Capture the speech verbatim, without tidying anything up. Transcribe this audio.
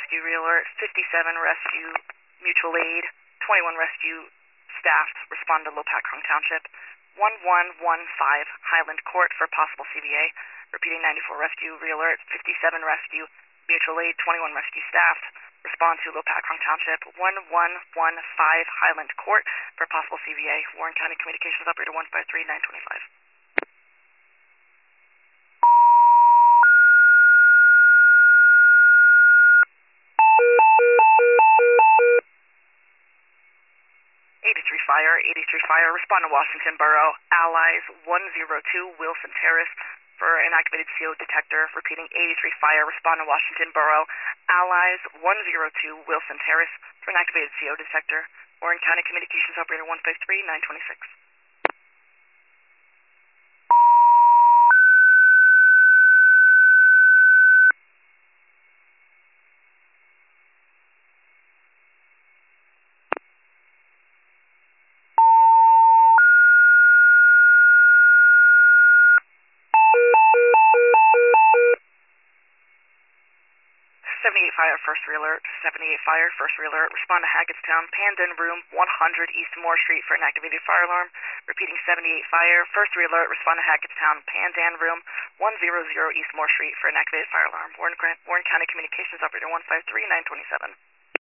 Rescue Realert, fifty-seven Rescue Mutual Aid, twenty-one Rescue staff respond to Lopatcong Township. one one one five Highland Court for possible C V A. Repeating, ninety-four Rescue Realert, fifty-seven Rescue Mutual Aid, twenty-one Rescue staff respond to Lopatcong Township. one one one five Highland Court for possible C V A. Warren County Communications Operator one five three nine two five. eighty-three Fire, eighty-three Fire, respond to Washington Borough, Allies one zero two Wilson Terrace for an activated C O detector. Repeating, eighty-three Fire, respond to Washington Borough, Allies one zero two Wilson Terrace for an activated C O detector. Warren County Communications Operator one five three nine two six. seventy-eight Fire, First Realert, seventy-eight Fire, First Realert, respond to Haggettstown, Pandan Room, one hundred East Moore Street for an activated fire alarm. Repeating, seventy-eight Fire, First Realert, respond to Haggettstown, Pandan Room, one hundred East Moore Street for an activated fire alarm. Warren, Warren County Communications Operator one five three nine two seven.